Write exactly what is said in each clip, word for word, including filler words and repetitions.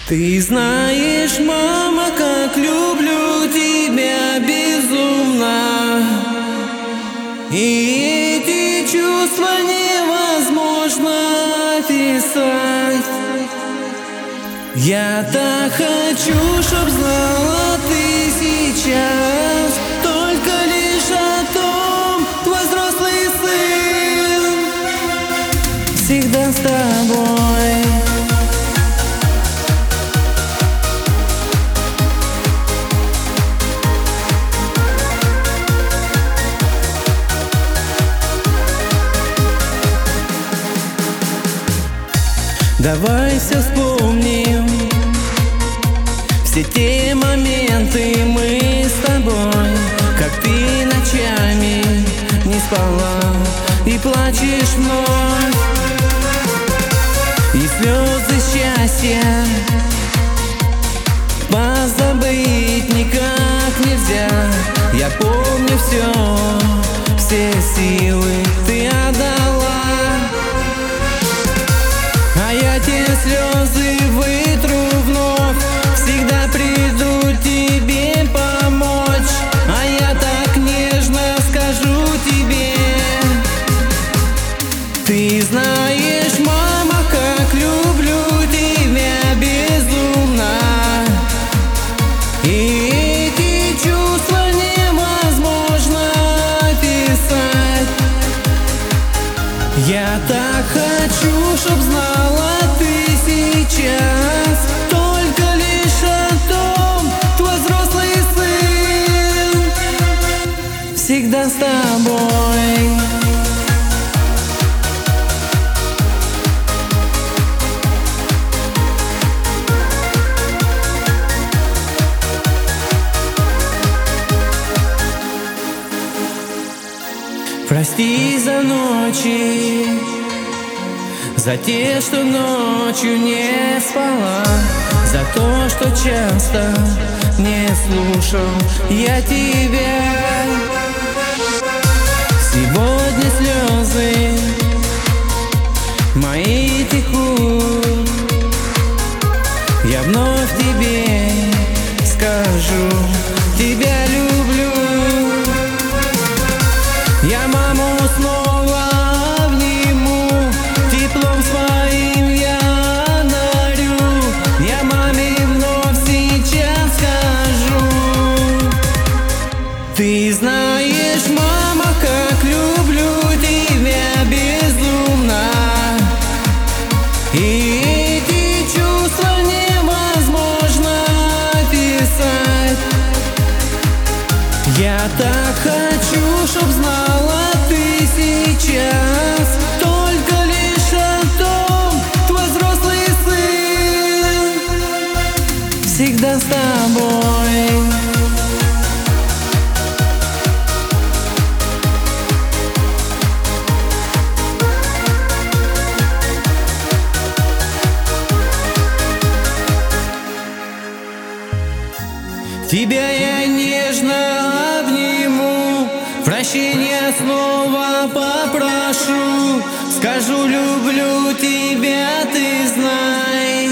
Ты знаешь, мама, как люблю тебя безумно, и эти чувства невозможно описать. Я так хочу, чтоб знала ты сейчас только лишь о том, твой взрослый сын всегда с тобой. Давай все вспомним, все те моменты мы с тобой, как ты ночами не спала и плачешь вновь, и слезы счастья позабыть никак нельзя. Я помню все, все силы ты отдала, а я те слезы вытру вновь. Всегда приду тебе помочь, а я так нежно скажу тебе. Ты знаешь, мама, как люблю тебя безумно, и эти чувства невозможно описать. Я так хочу, чтоб знала ты сейчас только лишь о том, твой взрослый сын всегда с тобой. Прости за ночи, за те, что ночью не спала, за то, что часто не слушал я тебя. Сегодня слезы мои текут, я вновь тебе скажу, тебя люблю. Я маму снова обниму, теплом своим я одарю. Я маме вновь сейчас скажу. Ты знаешь, мама, как люблю тебя безумно, и эти чувства невозможно описать. Я так хочу, чтоб знала ты сейчас только лишь о том, твой взрослый сын всегда с тобой. Тебя я нежно обниму, прощения снова попрошу, скажу, люблю тебя, ты знай.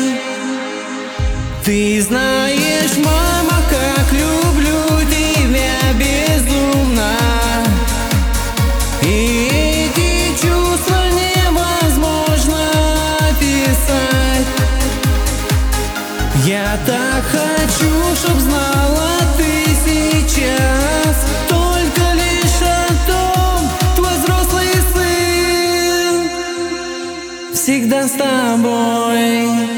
Ты знаешь, мама, как люблю тебя безумно, и эти чувства невозможно описать. Я так хочу, чтоб знала ты сейчас только лишь о том, твой взрослый сын всегда с тобой.